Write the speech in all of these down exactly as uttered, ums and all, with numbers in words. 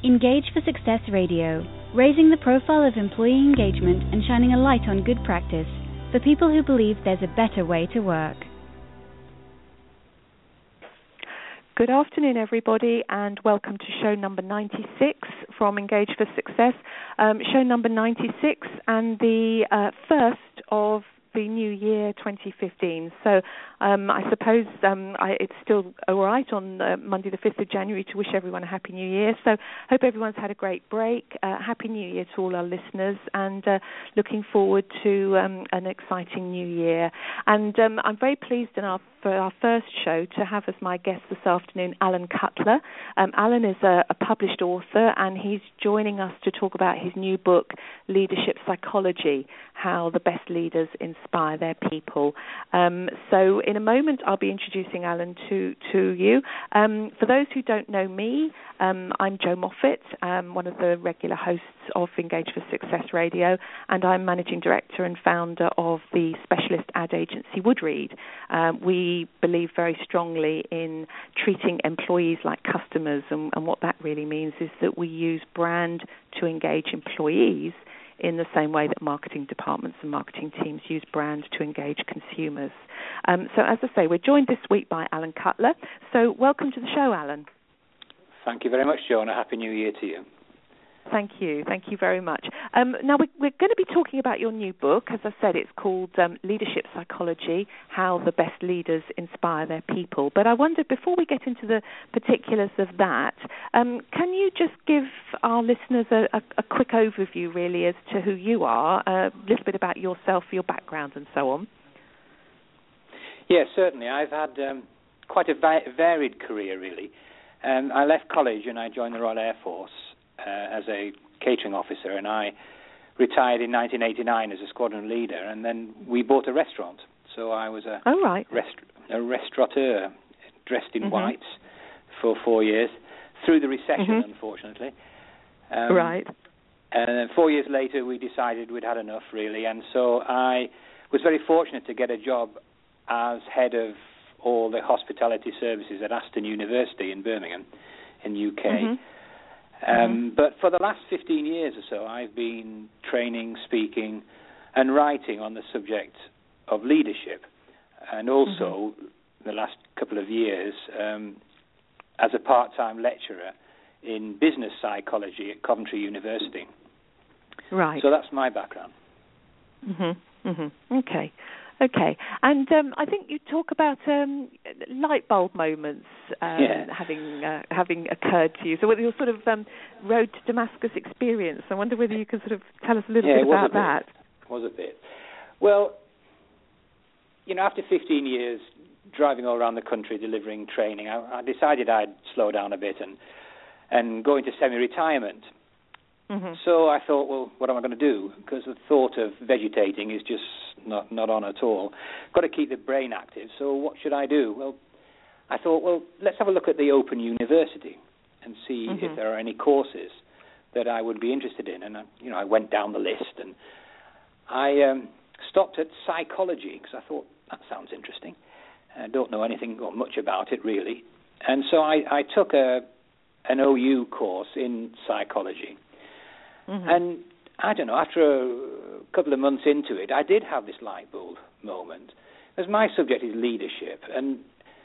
Engage for Success Radio, raising the profile of employee engagement and shining a light on good practice for people who believe there's a better way to work. Good afternoon, everybody, and welcome to show number ninety-six from Engage for Success. Um, show number ninety-six and the uh, first of the new year twenty fifteen. So um, I suppose um, I, it's still all right on uh, Monday the fifth of January to wish everyone a Happy New Year. So hope everyone's had a great break. Uh, Happy New Year to all our listeners, and uh, looking forward to um, an exciting new year. And um, I'm very pleased in our for our first show to have as my guest this afternoon Alan Cutler. Um, Alan is a, a published author, and he's joining us to talk about his new book, Leadership Psychology, How the Best Leaders Inspire Their People. Um, so in a moment, I'll be introducing Alan to, to you. Um, for those who don't know me, um, I'm Jo Moffat, um, one of the regular hosts of Engage for Success Radio, and I'm managing director and founder of the specialist ad agency Woodreed. Um, we believe very strongly in treating employees like customers, and, and what that really means is that we use brand to engage employees in the same way that marketing departments and marketing teams use brand to engage consumers. Um, so as I say, we're joined this week by Alan Cutler. So welcome to the show, Alan. Thank you very much, Jo, and a Happy New Year to you. Thank you. Thank you very much. Um, now, we, we're going to be talking about your new book. As I said, it's called um, Leadership Psychology, How the Best Leaders Inspire Their People. But I wonder, before we get into the particulars of that, um, can you just give our listeners a, a, a quick overview, really, as to who you are, a little bit about yourself, your background, and so on? Yes, certainly. I've had um, quite a va- varied career, really. Um, I left college and I joined the Royal Air Force Uh, as a catering officer, and I retired in nineteen eighty-nine as a squadron leader, and then we bought a restaurant. So I was a, oh, right. rest- a restaurateur dressed in mm-hmm. whites for four years, through the recession, mm-hmm. unfortunately. Um, right. And then four years later, we decided we'd had enough, really, and so I was very fortunate to get a job as head of all the hospitality services at Aston University in Birmingham, in U K. Mm-hmm. Um, mm-hmm. But for the last fifteen years or so, I've been training, speaking, and writing on the subject of leadership, and also mm-hmm. the last couple of years um, as a part-time lecturer in business psychology at Coventry University. Right. So that's my background. Mm-hmm. Mm-hmm. Okay. Okay, and um, I think you talk about um, light bulb moments um, yeah. having uh, having occurred to you. So with your sort of um, road to Damascus experience, I wonder whether you can sort of tell us a little yeah, bit about that. It was a bit. Well, you know, after fifteen years driving all around the country delivering training, I, I decided I'd slow down a bit and and go into semi-retirement. Mm-hmm. So I thought, well, what am I going to do? Because the thought of vegetating is just not, not on at all. Got to keep the brain active. So what should I do? Well, I thought, well, let's have a look at the Open University and see mm-hmm. if there are any courses that I would be interested in. And, you know, I went down the list and I um, stopped at psychology because I thought, that sounds interesting. I don't know anything or much about it, really. And so I, I took a an O U course in psychology. Mm-hmm. And I don't know, after a couple of months into it, I did have this light bulb moment. Because my subject is leadership, and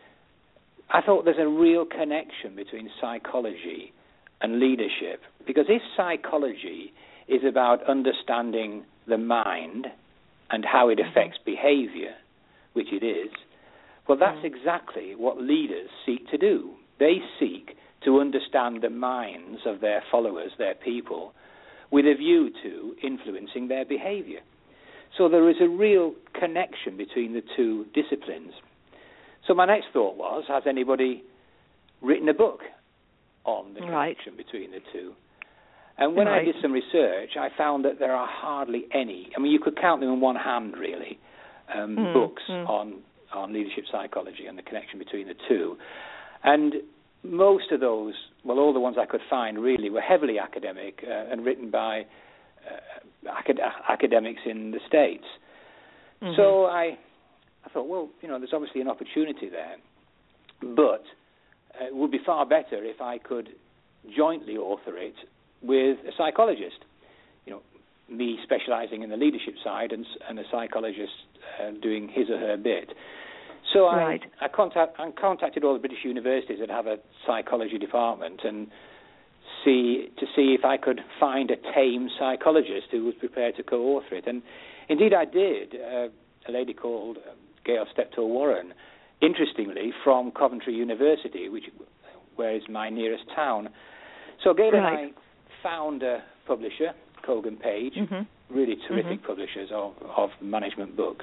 I thought there's a real connection between psychology and leadership. Because if psychology is about understanding the mind and how it affects mm-hmm. behavior, which it is, well, that's mm-hmm. exactly what leaders seek to do. They seek to understand the minds of their followers, their people, with a view to influencing their behavior. So there is a real connection between the two disciplines. So my next thought was, has anybody written a book on the right. connection between the two? And when right. I did some research, I found that there are hardly any. I mean, you could count them in one hand, really, um, mm, books mm. on, on leadership psychology and the connection between the two. And most of those, well, all the ones I could find really were heavily academic uh, and written by uh, acad- academics in the States. Mm-hmm. So I, I thought, well, you know, there's obviously an opportunity there, but uh, it would be far better if I could jointly author it with a psychologist. You know, me specialising in the leadership side and, and a psychologist uh, doing his or her bit. So right. I, I, contact, I contacted all the British universities that have a psychology department and see to see if I could find a tame psychologist who was prepared to co-author it. And indeed I did. Uh, a lady called Gail Steptoe-Warren, interestingly, from Coventry University, which where is my nearest town. So Gail right. and I found a publisher, Kogan Page, mm-hmm. really terrific mm-hmm. publishers of, of management books.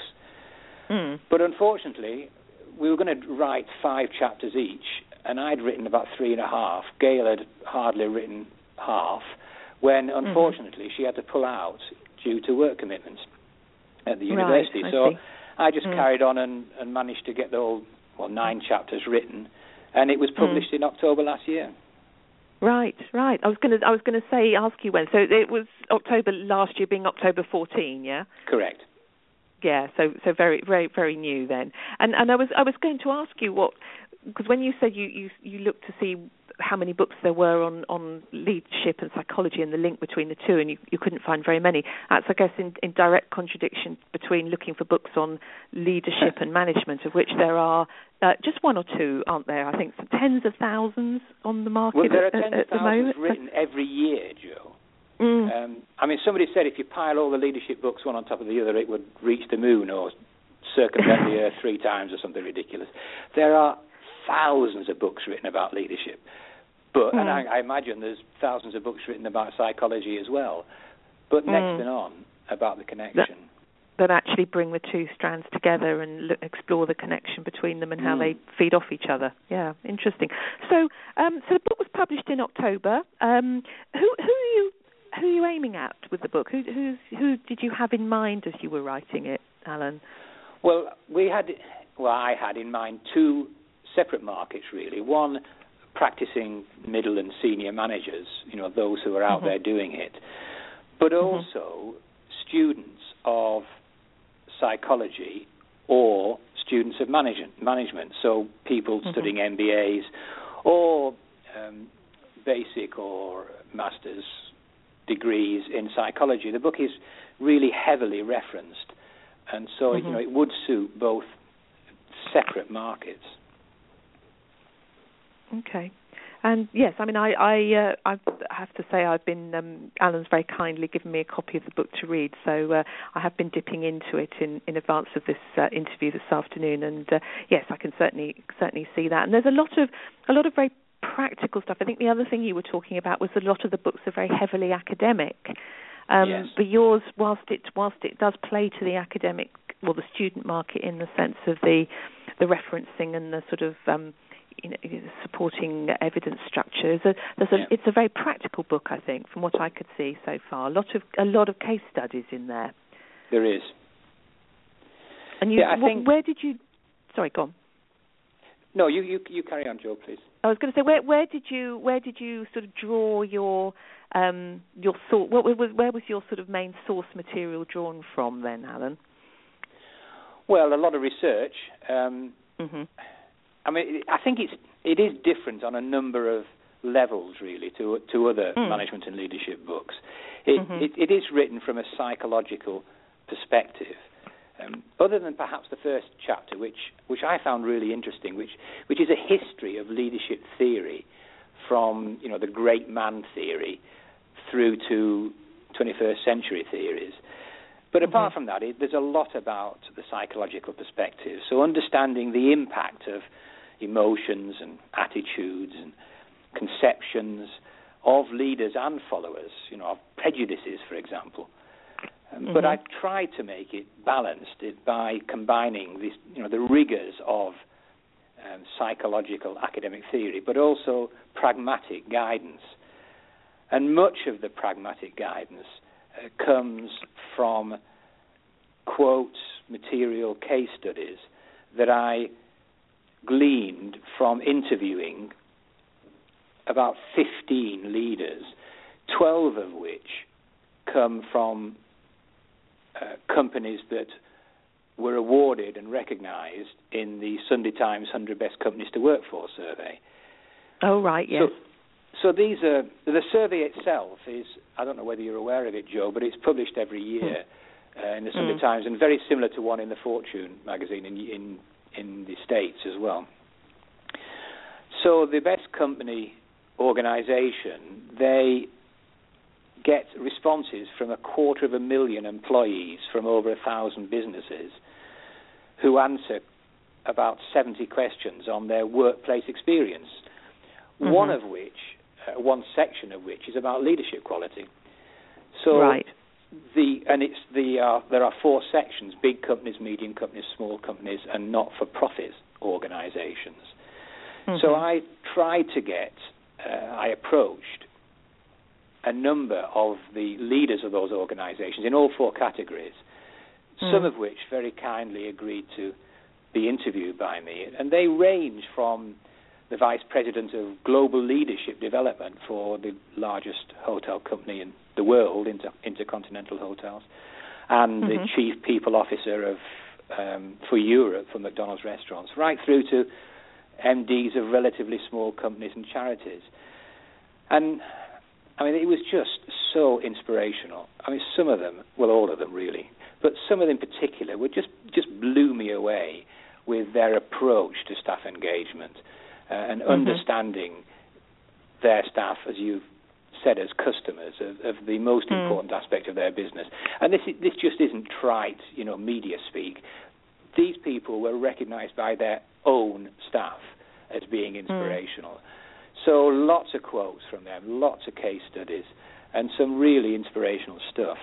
Mm. But unfortunately, we were going to write five chapters each, and I'd written about three and a half. Gail had hardly written half, when unfortunately mm-hmm. she had to pull out due to work commitments at the university. Right, I so see. I just mm. carried on and, and managed to get the whole, well, nine chapters written, and it was published mm. in October last year. Right, right. I was going to, I was going to say, ask you when. So it was October last year, being October fourteenth, yeah. Correct. Yeah, so so very very very new then. And and I was I was going to ask you what, because when you said you, you you looked to see how many books there were on, on leadership and psychology and the link between the two, and you, you couldn't find very many. That's, I guess, in, in direct contradiction between looking for books on leadership and management, of which there are uh, just one or two, aren't there? I think some tens of thousands on the market well, there are at, tens at, at of the moment. written every year, Joe. Mm. Um, I mean, somebody said if you pile all the leadership books one on top of the other, it would reach the moon or circumvent the Earth three times or something ridiculous. There are thousands of books written about leadership. But, mm. and I, I imagine there's thousands of books written about psychology as well. But next mm. and on about the connection. That, that actually bring the two strands together and look, explore the connection between them and how mm. they feed off each other. Yeah, interesting. So, um, so the book was published in October. Um, who, who are you, who are you aiming at with the book? Who, who's, who did you have in mind as you were writing it, Alan? Well, we had, well, I had in mind two separate markets really. One, practicing middle and senior managers, you know, those who are out mm-hmm. there doing it, but also mm-hmm. students of psychology or students of management, management. So people mm-hmm. studying M B As or um, basic or master's degrees in psychology. The book is really heavily referenced, and so mm-hmm. you know it would suit both separate markets. Okay. And yes, I mean, I I, uh, I have to say I've been, um, Alan's very kindly given me a copy of the book to read, so uh, I have been dipping into it in, in advance of this uh, interview this afternoon, and uh, yes, I can certainly certainly see that. And there's a lot of a lot of very practical stuff. I think the other thing you were talking about was a lot of the books are very heavily academic. Um, yes. But yours, whilst it whilst it does play to the academic, well, the student market in the sense of the the referencing and the sort of um, you know, supporting evidence structures. There's a, yeah. It's a very practical book, I think, from what I could see so far. A lot of a lot of case studies in there. There is. And you, yeah, I wh- think, where did you? Sorry, go on. No, you, you you carry on, Joe, please. I was going to say, where where did you where did you sort of draw your um, your thought? What was where was your sort of main source material drawn from then, Alan? Well, a lot of research. Um, mm-hmm. I mean, I think it's it is different on a number of levels, really, to to other mm. management and leadership books. It, mm-hmm. it it is written from a psychological perspective. Um, other than perhaps the first chapter, which which I found really interesting, which which is a history of leadership theory, from you know the great man theory through to twenty-first century theories. But mm-hmm. apart from that, it, there's a lot about the psychological perspective. So understanding the impact of emotions and attitudes and conceptions of leaders and followers, you know, of prejudices, for example. Um, mm-hmm. But I tried to make it balanced it by combining these, you know, the rigors of um, psychological academic theory, but also pragmatic guidance. And much of the pragmatic guidance uh, comes from quotes, material, case studies that I gleaned from interviewing about fifteen leaders, twelve of which come from uh, companies that were awarded and recognized in the Sunday Times one hundred Best Companies to Work For survey. Oh, right, yes. so these are, the survey itself is, I don't know whether you're aware of it, Joe, but it's published every year mm. uh, in the Sunday mm. Times, and very similar to one in the Fortune magazine in, in, in the States as well. So the Best Company organization, they get responses from a quarter of a million employees from over a thousand businesses who answer about seventy questions on their workplace experience, mm-hmm. one of which, uh, one section of which is about leadership quality. So right. the and it's the uh, there are four sections: big companies, medium companies, small companies, and not-for-profit organizations. Mm-hmm. So I tried to get, uh, I approached a number of the leaders of those organizations in all four categories, mm. some of which very kindly agreed to be interviewed by me. And they range from the Vice President of Global Leadership Development for the largest hotel company in the world, Inter- Intercontinental Hotels, and mm-hmm. the Chief People Officer of um, for Europe for McDonald's Restaurants, right through to M Ds of relatively small companies and charities. And I mean, it was just so inspirational. I mean, some of them, well, all of them really, but some of them in particular were just, just blew me away with their approach to staff engagement uh, and mm-hmm. understanding their staff, as you've said, as customers of, of the most mm. important aspect of their business. And this this just isn't trite, you know, media speak. These people were recognized by their own staff as being inspirational. Mm. So lots of quotes from them, lots of case studies, and some really inspirational stuff.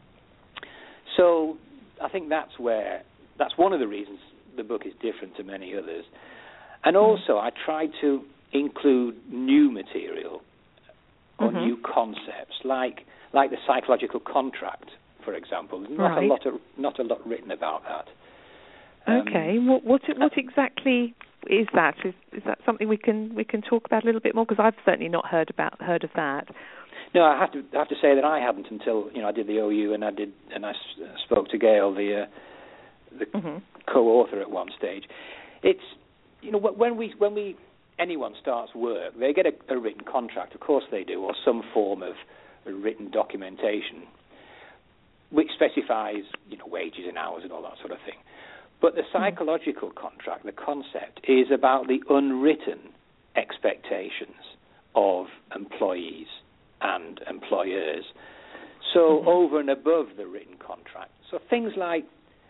So I think that's where, that's one of the reasons the book is different to many others. And also I tried to include new material or mm-hmm. new concepts, like like the psychological contract, for example. Not right. a lot of, not a lot written about that. Um, okay, what what, what exactly is that? Is is that something we can we can talk about a little bit more? Because I've certainly not heard about heard of that. No, I have to I have to say that I hadn't until you know I did the O U and I did and I spoke to Gail, the uh, the mm-hmm. co-author at one stage. It's you know when we when we anyone starts work, they get a, a written contract, of course they do, or some form of written documentation, which specifies you know wages and hours and all that sort of thing. But the psychological contract, the concept, is about the unwritten expectations of employees and employers. So mm-hmm. over and above the written contract. So things like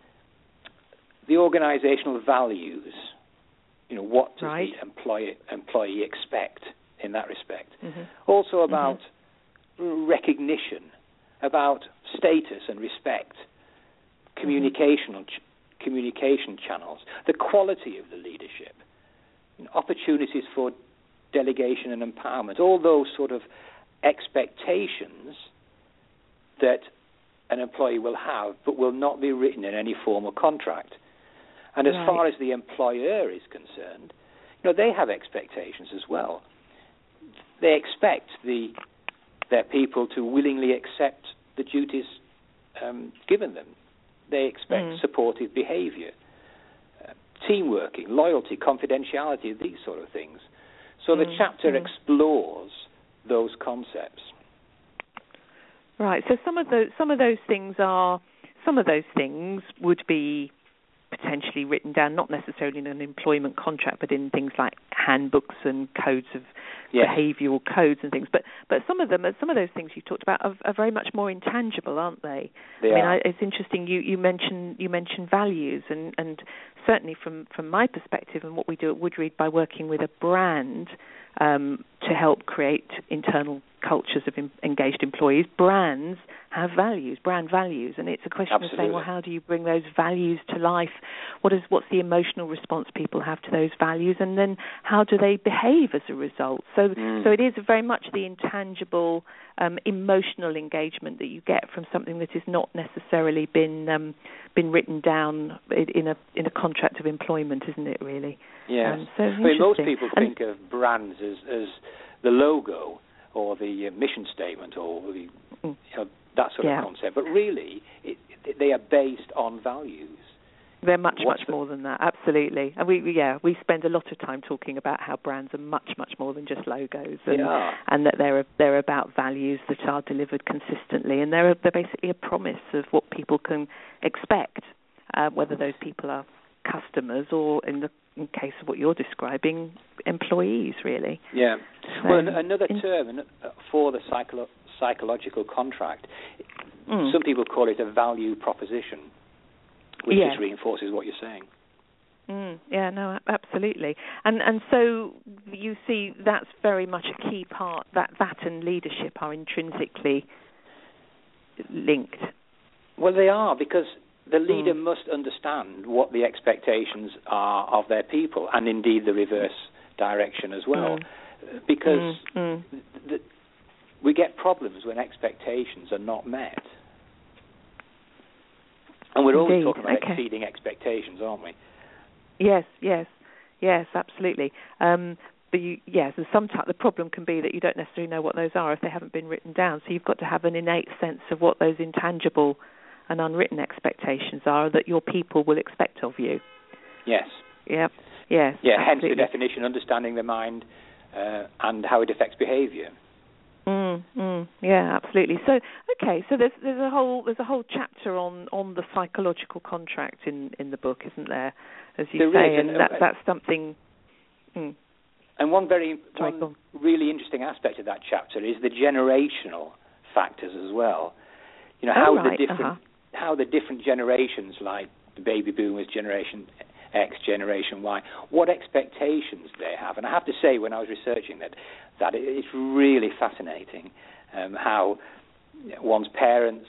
the organizational values, you know, what does right. the employee, employee expect in that respect? Mm-hmm. Also about mm-hmm. recognition, about status and respect, communication mm-hmm. communication channels, the quality of the leadership, opportunities for delegation and empowerment, all those sort of expectations that an employee will have but will not be written in any formal contract. And as right. far as the employer is concerned, you know, they have expectations as well. They expect the their people to willingly accept the duties um, given them. They expect mm. supportive behaviour, uh, teamworking, loyalty, confidentiality, these sort of things. So mm. the chapter mm. explores those concepts. Right. So some of those some of those things are some of those things would be potentially written down, not necessarily in an employment contract, but in things like handbooks and codes of yes. behavioural codes and things. But but some of them, some of those things you talked about, are, are very much more intangible, aren't they? They I mean, are. I, it's interesting. You you mentioned you mentioned values, and, and certainly from, from my perspective and what we do at Woodreed by working with a brand um, to help create internal cultures of em- engaged employees, brands have values, brand values, and it's a question Absolutely. of saying, well, how do you bring those values to life? What is what's the emotional response people have to those values, and then how do they behave as a result? So, mm. so it is very much the intangible, um, emotional engagement that you get from something that has not necessarily been um, been written down in a in a contract of employment, isn't it? Really? Yes. Um, so I mean, most people and, think of brands as as the logo or the uh, mission statement or the you know, that sort yeah. of concept, but really it, it, they are based on values. They're much, What's much the... more than that, absolutely. And we, we, yeah, we spend a lot of time talking about how brands are much, much more than just logos, and, and that they're they're about values that are delivered consistently, and they're they're basically a promise of what people can expect, uh, whether those people are customers or, in the in case of what you're describing, employees, really. Yeah. So, well, another in, term for the psycholo- psychological contract, mm. some people call it a value proposition, which yes. just reinforces what you're saying. Mm, yeah, no, absolutely. And and so you see that's very much a key part, that that and leadership are intrinsically linked. Well, they are, because the leader mm. must understand what the expectations are of their people, and indeed the reverse direction as well. Mm. Because mm. Mm. The, the, we get problems when expectations are not met. And we're Indeed. always talking about okay. exceeding expectations, aren't we? Yes, yes, yes, absolutely. Um, but you, yes, and sometimes the problem can be that you don't necessarily know what those are if they haven't been written down. So you've got to have an innate sense of what those intangible and unwritten expectations are that your people will expect of you. Yes. Yep. Yes. Yeah. Absolutely. Hence the definition: understanding the mind uh, and how it affects behaviour. Mm, mm, yeah, absolutely. So, okay, so there's there's a whole there's a whole chapter on, on the psychological contract in, in the book, isn't there? As you there say, is, and, and that, that's something. Mm. And one very Sorry, one really interesting aspect of that chapter is the generational factors as well. You know, how oh, right. the different uh-huh. how the different generations, like the baby boomers, Generation X, Generation Y, what expectations they have. And I have to say, when I was researching that, that it's really fascinating um, how one's parents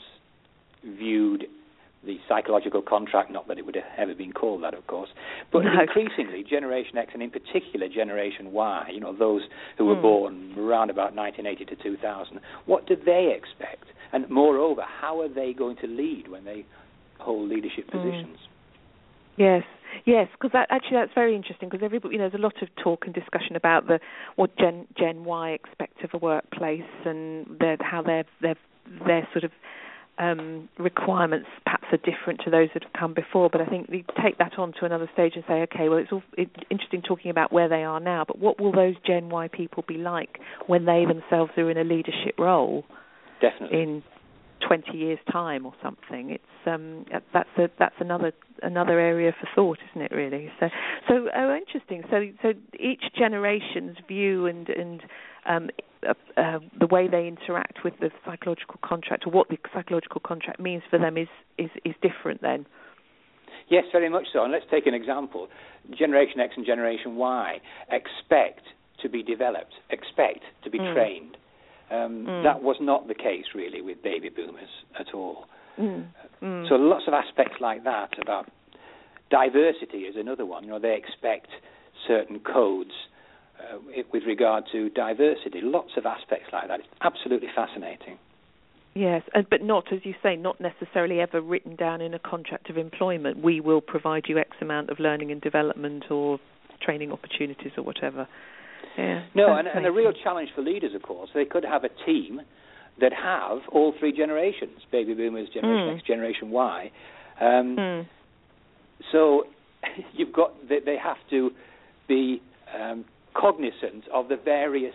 viewed the psychological contract, not that it would have ever been called that, of course, but no. increasingly Generation X, and in particular Generation Y, you know, those who were mm. born around about nineteen eighty to two thousand, what do they expect? And moreover, how are they going to lead when they hold leadership positions? Mm. Yes, yes, because that, actually that's very interesting, because everybody, you know, there's a lot of talk and discussion about the what Gen Gen Y expect of a workplace, and their, how their their their sort of um, requirements perhaps are different to those that have come before. But I think we take that on to another stage and say, okay, well, it's all it's interesting talking about where they are now, but what will those Gen Y people be like when they themselves are in a leadership role? Definitely. In twenty years' time or something. It's um, that's a, that's another another area for thought, isn't it? Really. So so oh, interesting. So so each generation's view and and um, uh, uh, the way they interact with the psychological contract, or what the psychological contract means for them, is is is different then. Yes, very much so. And let's take an example. Generation X and Generation Y expect to be developed, expect to be mm. trained. Um, mm. That was not the case, really, with baby boomers at all. Mm. Mm. So lots of aspects like that. About diversity is another one. You know, they expect certain codes uh, with regard to diversity. Lots of aspects like that. It's absolutely fascinating. Yes, but not, as you say, not necessarily ever written down in a contract of employment. We will provide you X amount of learning and development or training opportunities or whatever. Yeah, no, and, and a real challenge for leaders, of course. They could have a team that have all three generations, baby boomers, Generation mm. X, Generation Y. Um, mm. So you've got, they, they have to be um, cognizant of the various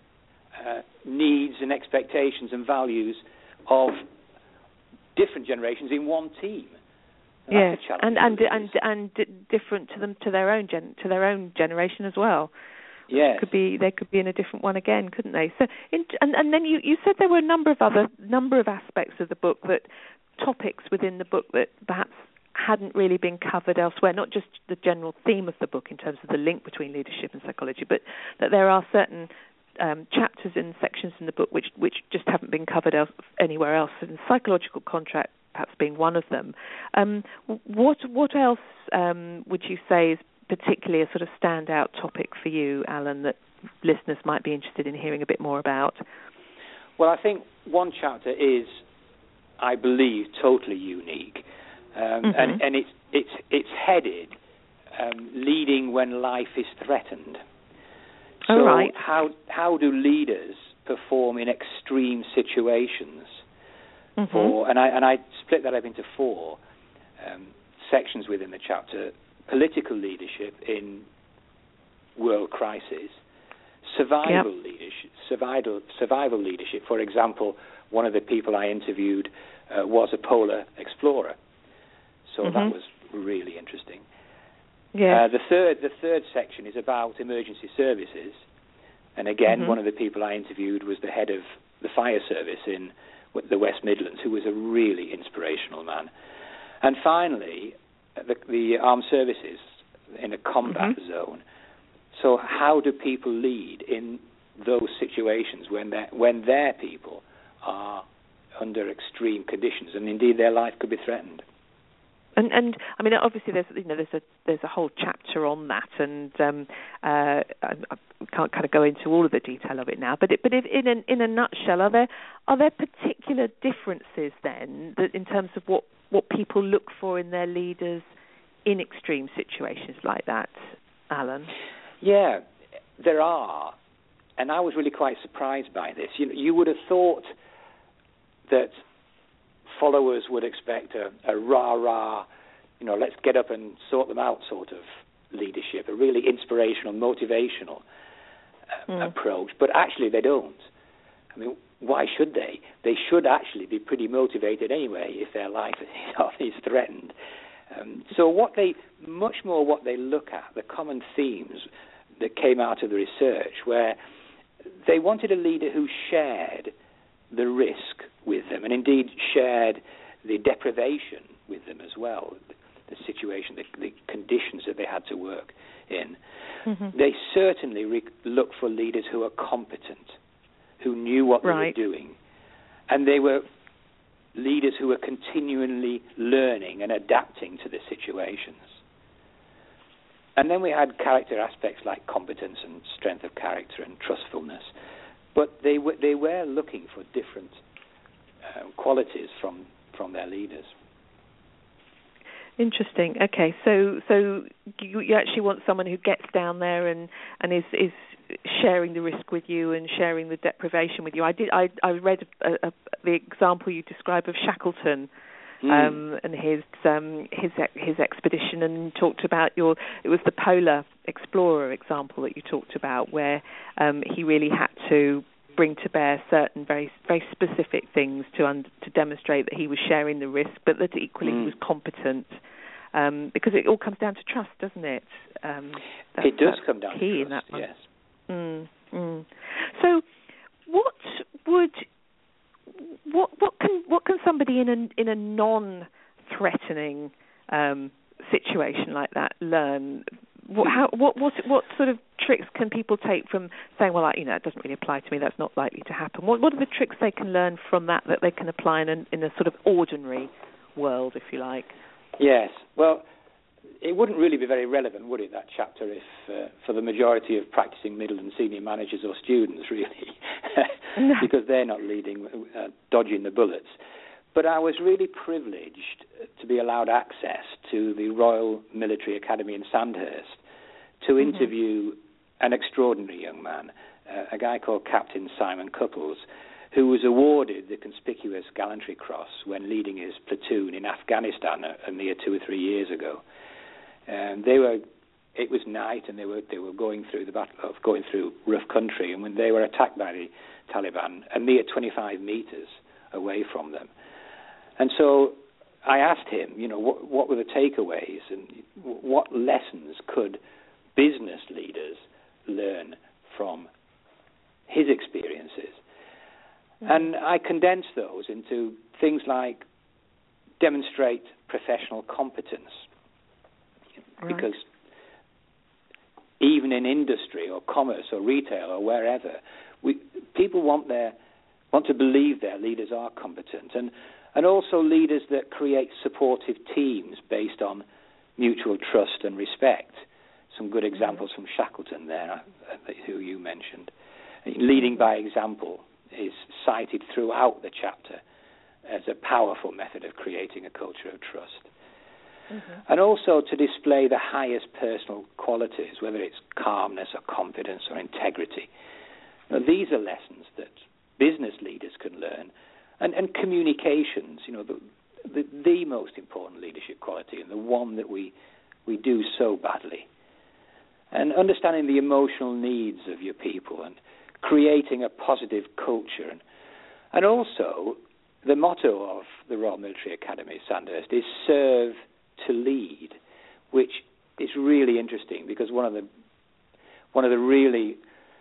uh, needs and expectations and values of different generations in one team. And yes, and and and, and and different to them, to their own gen, to their own generation as well. Yes. Could be they could be in a different one again, couldn't they? So, in, and and then you, you said there were a number of other number of aspects of the book, that topics within the book that perhaps hadn't really been covered elsewhere. Not just the general theme of the book in terms of the link between leadership and psychology, but that there are certain um, chapters and sections in the book which which just haven't been covered else, anywhere else. And psychological contract perhaps being one of them. Um, what what else um, would you say is particularly a sort of standout topic for you, Alan, that listeners might be interested in hearing a bit more about? Well, I think one chapter is, I believe, totally unique, um, mm-hmm. and, and it's it's it's headed um, "Leading When Life is Threatened." So, oh, right. how how do leaders perform in extreme situations? Mm-hmm. For and I and I split that up into four: um, sections within the chapter: political leadership in world crisis, survival yep. leadership, survival, survival leadership. For example, one of the people I interviewed uh, was a polar explorer, so mm-hmm. that was really interesting. Yeah. Uh, the third, the third section is about emergency services, and again, mm-hmm. one of the people I interviewed was the head of the fire service in the West Midlands, who was a really inspirational man. And finally, the, the armed services in a combat mm-hmm. zone. So how do people lead in those situations when when their people are under extreme conditions, and indeed their life could be threatened? And, and I mean, obviously, there's you know there's a there's a whole chapter on that, and um, uh, I, I can't kind of go into all of the detail of it now. But it, but if, in a, in a nutshell, are there are there particular differences then that in terms of what, what people look for in their leaders in extreme situations like that, Alan? Yeah, there are, and I was really quite surprised by this. You know, you would have thought that followers would expect a, a rah-rah, you know, let's get up and sort them out sort of leadership, a really inspirational, motivational uh, mm. approach. But actually they don't. I mean, why should they? They should actually be pretty motivated anyway if their life is threatened. Um, so what they, much more what they look at, the common themes that came out of the research, where they wanted a leader who shared the risk with them, and indeed shared the deprivation with them as well, the situation, the, the conditions that they had to work in. Mm-hmm. They certainly re- look for leaders who are competent, who knew what right. they were doing, and they were leaders who were continually learning and adapting to the situations. And then we had character aspects like competence and strength of character and trustfulness. But they were they were looking for different uh, qualities from, from their leaders. Interesting. Okay, so so you, you actually want someone who gets down there and, and is is sharing the risk with you and sharing the deprivation with you. I did. I I read a, a, the example you describe of Shackleton. Mm. Um, and his um, his his expedition, and talked about your it was the polar explorer example that you talked about, where um, he really had to bring to bear certain very very specific things to un- to demonstrate that he was sharing the risk, but that equally mm. he was competent, um, because it all comes down to trust, doesn't it? Um, it does come down key to in that trust. one. Yes. Mm, mm. So, what would What what can what can somebody in a in a non-threatening um, situation like that learn? What how what, what what sort of tricks can people take from saying, well, I, you know, it doesn't really apply to me, that's not likely to happen? What what are the tricks they can learn from that that they can apply in a, in a sort of ordinary world, if you like? Yes. Well, it wouldn't really be very relevant, would it, that chapter, if uh, for the majority of practicing middle and senior managers or students, really, no. because they're not leading, uh, dodging the bullets. But I was really privileged to be allowed access to the Royal Military Academy in Sandhurst to mm-hmm. interview an extraordinary young man, uh, a guy called Captain Simon Cupples, who was awarded the Conspicuous Gallantry Cross when leading his platoon in Afghanistan a, a mere two or three years ago. Um, they were. It was night, and they were they were going through the battle of going through rough country, and when they were attacked by the Taliban, a mere twenty-five meters away from them. And so I asked him, you know, what, what were the takeaways, and what lessons could business leaders learn from his experiences? Mm-hmm. And I condensed those into things like demonstrate professional competence. Right. Because even in industry or commerce or retail or wherever, we, people want their want to believe their leaders are competent, and and also leaders that create supportive teams based on mutual trust and respect. Some good examples mm-hmm. from Shackleton there, uh, who you mentioned. Leading by example is cited throughout the chapter as a powerful method of creating a culture of trust. Mm-hmm. And also to display the highest personal qualities, whether it's calmness or confidence or integrity. Now, these are lessons that business leaders can learn. And, and communications, you know, the, the, the the most important leadership quality and the one that we we do so badly. And understanding the emotional needs of your people and creating a positive culture. And, and also, the motto of the Royal Military Academy, Sandhurst, is serve to lead, which is really interesting because one of the one of the really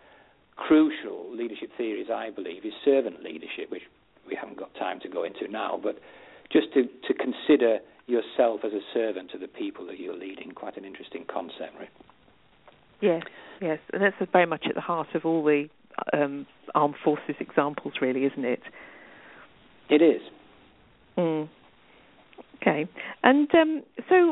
crucial leadership theories, I believe, is servant leadership, which we haven't got time to go into now, but just to, to consider yourself as a servant to the people that you're leading. Quite an interesting concept, right? Yes, yes, and that's very much at the heart of all the um, armed forces examples, really, isn't it? It is. Mm. Okay, and um, so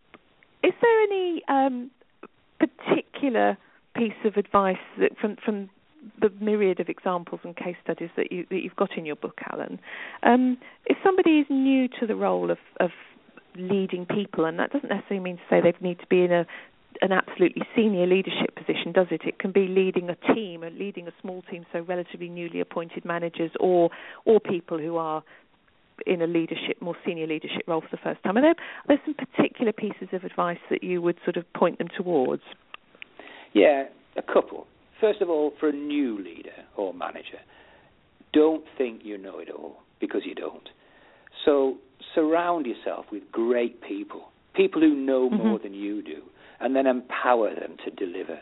is there any um, particular piece of advice that from from the myriad of examples and case studies that, you, that you've got in your book, Alan, um, if somebody is new to the role of, of leading people, and that doesn't necessarily mean to say they need to be in a an absolutely senior leadership position, does it? It can be leading a team, or leading a small team, so relatively newly appointed managers, or or people who are in a leadership, more senior leadership role for the first time. Are there, are there some particular pieces of advice that you would sort of point them towards? Yeah, a couple. First of all, for a new leader or manager, don't think you know it all, because you don't. So surround yourself with great people, people who know mm-hmm. more than you do, and then empower them to deliver.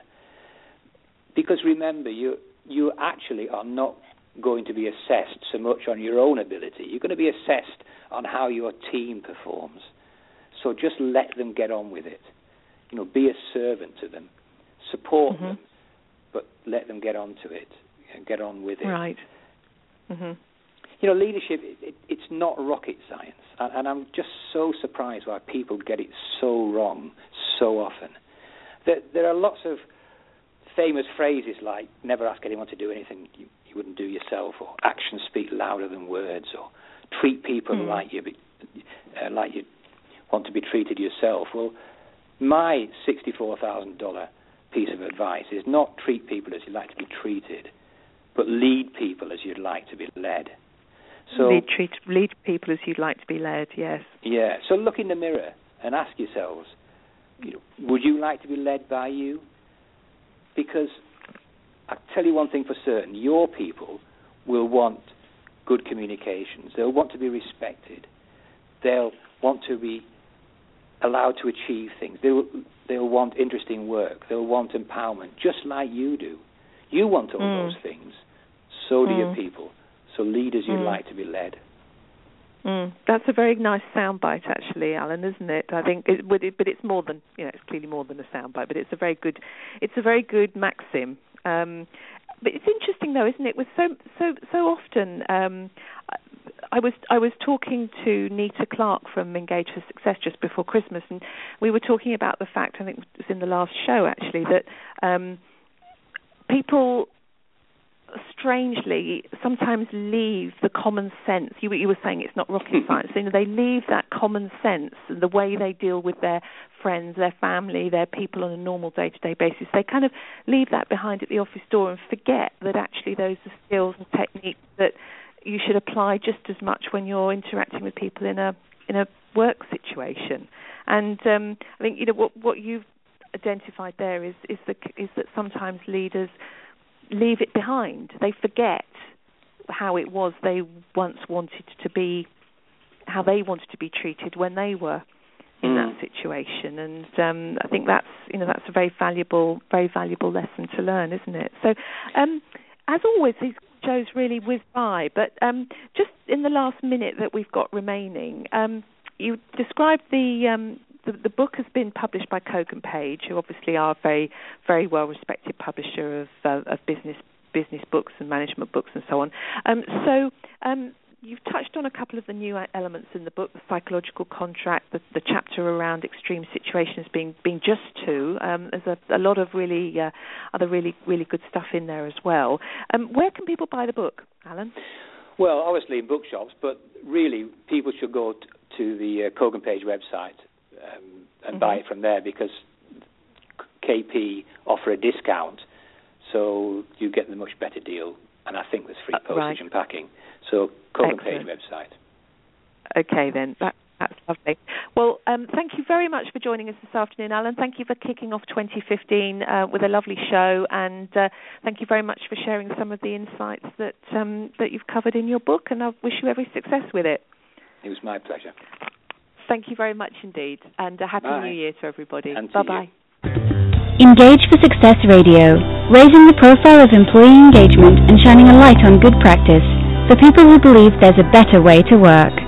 Because remember, you you actually are not going to be assessed so much on your own ability. You're going to be assessed on how your team performs. So just let them get on with it. You know, be a servant to them. Support mm-hmm. them, but let them get on to it and get on with it. Right. Mm-hmm. You know, leadership, it, it, it's not rocket science. And, and I'm just so surprised why people get it so wrong so often. There, there are lots of famous phrases like, never ask anyone to do anything you, you wouldn't do yourself, or actions speak louder than words, or treat people mm. like you uh, like you want to be treated yourself. Well, my sixty-four thousand dollars piece of advice is not treat people as you'd like to be treated, but lead people as you'd like to be led. So lead, treat, lead people as you'd like to be led, yes. Yeah, so look in the mirror and ask yourselves, you know, would you like to be led by you? Because I'll tell you one thing for certain, your people will want good communications. They'll want to be respected. They'll want to be allowed to achieve things. They'll, they'll want interesting work. They'll want empowerment, just like you do. You want all mm. those things. So do mm. your people. So lead as you'd mm. like to be led. Mm. That's a very nice soundbite, actually, Alan, isn't it? I think, it, but, it, but it's more than, you know, it's clearly more than a soundbite. But it's a very good, it's a very good maxim. Um, but it's interesting, though, isn't it? With so so so often, um, I was I was talking to Nita Clark from Engage for Success just before Christmas, and we were talking about the fact, I think it was in the last show actually, that um, people strangely sometimes leave the common sense. You, you were saying it's not rocket science. You know, they leave that common sense and the way they deal with their friends, their family, their people on a normal day-to-day basis. They kind of leave that behind at the office door and forget that actually those are skills and techniques that you should apply just as much when you're interacting with people in a in a work situation. And um, I think, you know, what what you've identified there is is the is that sometimes leaders leave it behind. They forget how it was they once wanted to be, how they wanted to be treated when they were in mm. that situation. And um, I think that's, you know, that's a very valuable, very valuable lesson to learn, isn't it? So, um, as always, these shows really whiz by. But um, just in the last minute that we've got remaining, um, you described the. Um, The, the book has been published by Kogan Page, who obviously are a very, very well-respected publisher of, uh, of business business books and management books and so on. Um, so um, you've touched on a couple of the new elements in the book, the psychological contract, the, the chapter around extreme situations being being just two. Um, there's a, a lot of really uh, other really, really good stuff in there as well. Um, where can people buy the book, Alan? Well, obviously in bookshops, but really people should go t- to the uh, Kogan Page website. Um, and mm-hmm. buy it from there, because K P offer a discount, so you get the much better deal, and I think there's free postage uh, right. and packing. So Kogan Page website. Okay then, that, that's Lovely. Well, um, thank you very much for joining us this afternoon, Alan. Thank you for kicking off twenty fifteen uh, with a lovely show, and uh, thank you very much for sharing some of the insights that um, that you've covered in your book, and I wish you every success with it. It was my pleasure. Thank you very much indeed, and a Happy Bye. New Year to everybody. And to Bye-bye. you. Engage for Success Radio, raising the profile of employee engagement and shining a light on good practice for people who believe there's a better way to work.